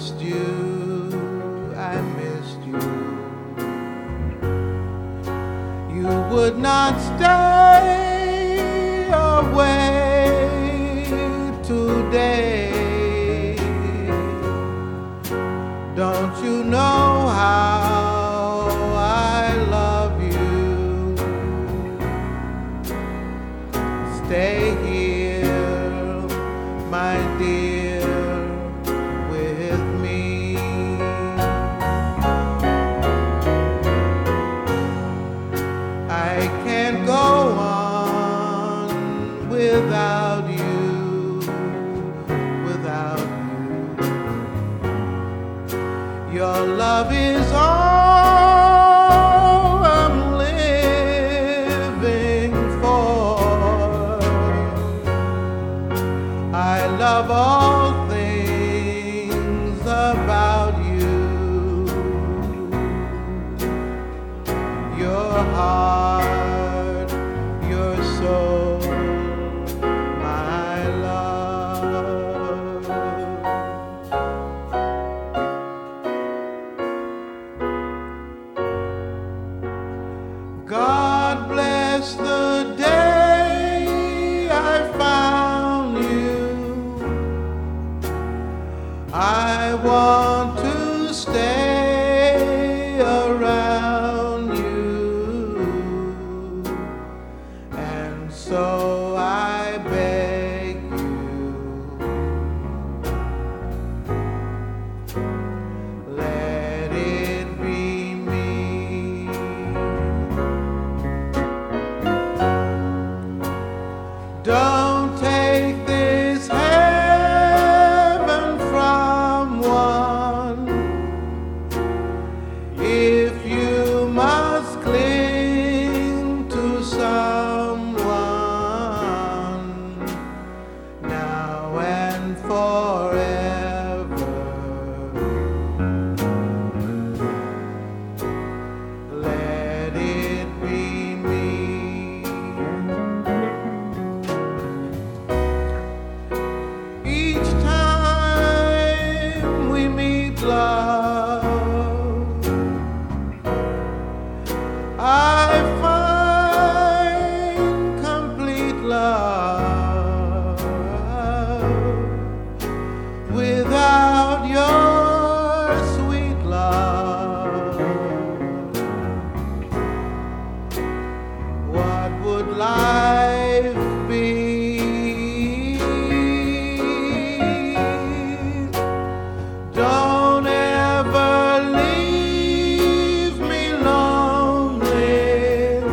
missed you, I missed you. You would not stay away today. Don't you know how I love you? Stay here, my dear, with me. I can't go on without you, without you. Your love is all I'm living for. I love all things about you. Your heart, your soul, my love. God bless the day I found you. I want to stay around you, and so I beg you, let it be me. Don't take this heaven from one. If you must cling to someone now and forever, let it be me. Each time we meet, love, I find complete love. Without your sweet love, what would life be? Don't ever leave me lonely.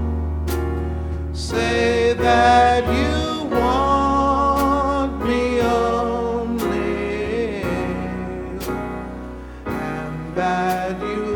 Say that you want me only, and that you